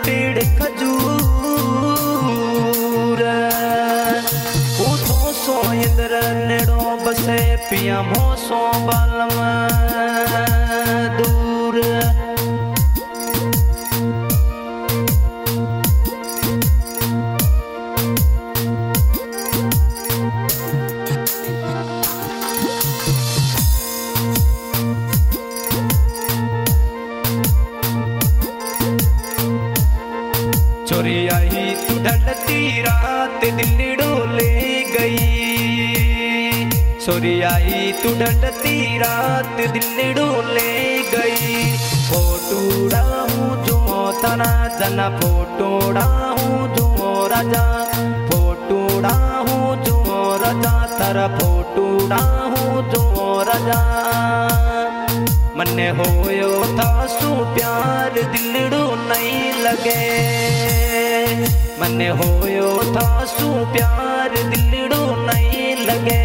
पेड़ खजूर उठो सो इंद्र नेड़ो बसे पिया मोसो बालम दूर चोरी आई तू ढलती रात दिल्ली ले गई चोरी आई तू ढलती रात दिल्ली ले गई फोटोड़ा हूँ जो तना जना फोटोड़ा हूँ जो राजा फोटोड़ा हूँ जो राजा तारा फोटोड़ा हूँ जो राजा मन्ने होयो था सु प्यार दिलड़ो नहीं लगे मन्ने होयो था सु प्यार दिलड़ो नहीं लगे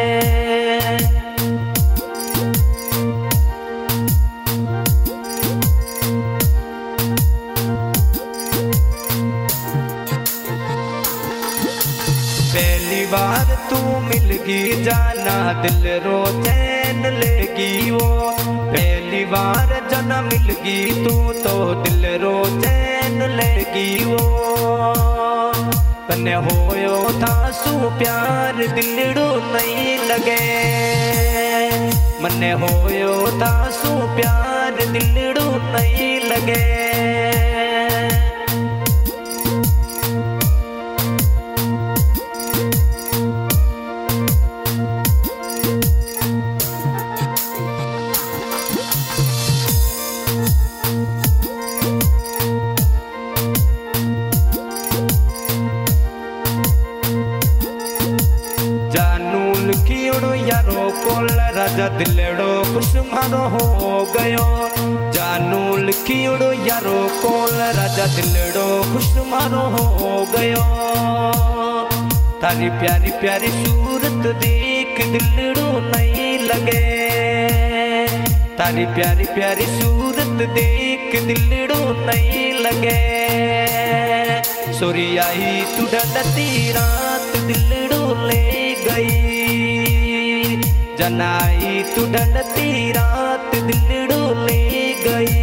पहली बार तू मिलगी जाना दिल रो चैन लेगी वो पहली बार जना मिलगी तू तो दिल रो चैन लेगी वो तन्ने होयो था सु प्यार दिलड़ो नहीं लगे मन्ने होयो था सु प्यार दिलड़ो नहीं लगे यारो कोल राजा दिलड़ो खुश मारो हो गयो जानू लिखियोड़ो यारो कोल राजा दिलड़ो खुश मारो हो गयो तारी प्यारी प्यारी सूरत देख दिलड़ो नहीं लगे तारी प्यारी प्यारी सूरत देख दिलड़ो नहीं लगे सोरी आई तू ढलती रात दिलड़ो ले गई जनाई तू ढलती रात दिलड़ो ले गई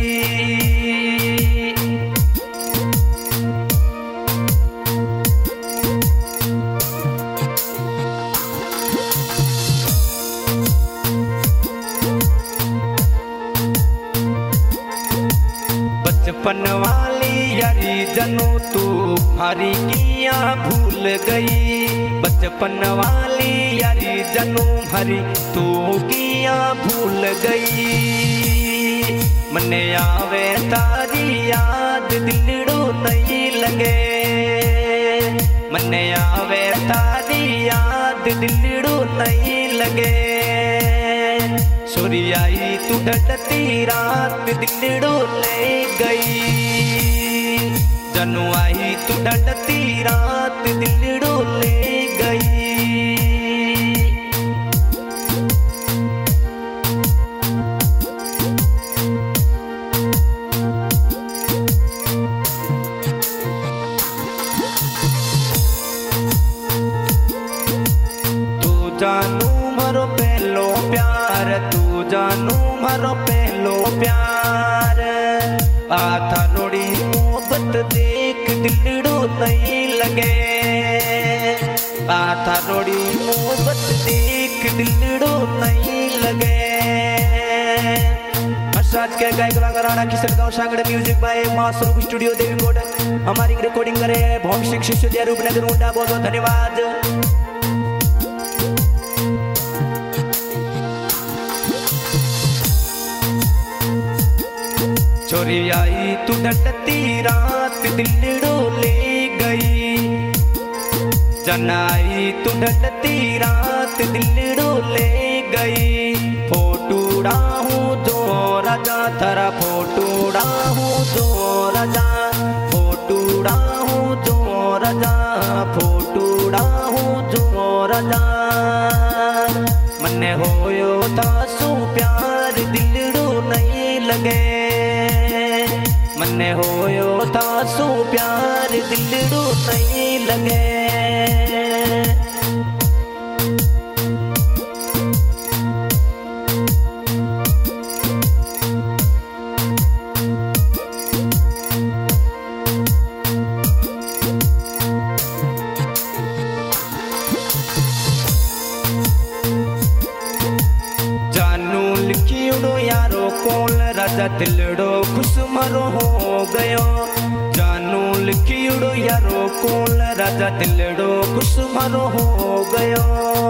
बचपन वाली यारी जनू तू हरी किया भूल गई बचपन वाली यारी जनू हरी तू किया भूल गई मन्ने आवे तारी याद दिलड़ो नहीं लगे मन्ने आवे तारी याद दिलड़ो नहीं लगे सोरी आई तू ढलती रात दिलड़ो ले गई जनू आई तू ढलती रात दिलड़ो ले गई तू जानू मारो पहलो प्यार तू जानू मारो पहलो प्यार आता रोड़ी मोहब्बत देख दिलड़ो नहीं लगे आता रोड़ी मोहब्बत देख दिलड़ो नहीं लगे आज के गायक कलाकार किशन गाँव Sangade music by Masoom studio Devikot हमारी रिकॉर्डिंग करे भौमिक शिष्य रूपनगर मुंडा बहुत बहुत धन्यवाद चोरी आई तू ढलती रात दिलड़ो ले गई जनाई तू ढलती रात दिलड़ो ले गई फोटोड़ा हूँ जो राजा तारा फोटोड़ा हूँ जो राजा फोटोड़ा हूँ जो राजा फोटोड़ा हूँ जो राजा मन्ने होयो था सु प्यार दिलड़ो नहीं लगे मन्ने होयो था सू प्यार दिलड़ू नहीं लगे। यारो कोल राजा दिलड़ो खुशमरो हो गयो। जानू लिखियो यारो कोल राजा दिलड़ो खुशमरो हो गयो।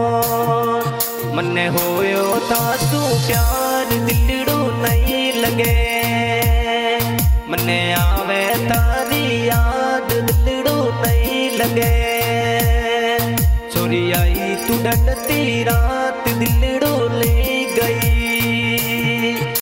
मने होयो था तू प्यार दिलड़ो नहीं लगे। मने आवे तारी याद दिलड़ो नहीं लगे। छोरी आई तू डंडती रात